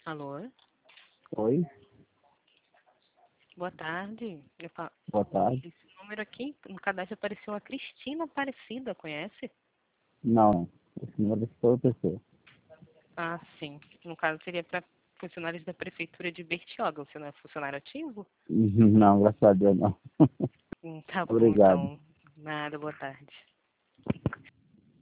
Alô? Oi, Boa tarde. boa tarde. Esse número aqui, no cadastro apareceu a Cristina Aparecida, conhece? Não, esse número é de outra pessoa. Ah, sim. No caso seria para funcionários da Prefeitura de Bertioga. Você não é funcionário ativo? Não, graças a Deus não. Tá bom, Obrigado. então. Nada, boa tarde.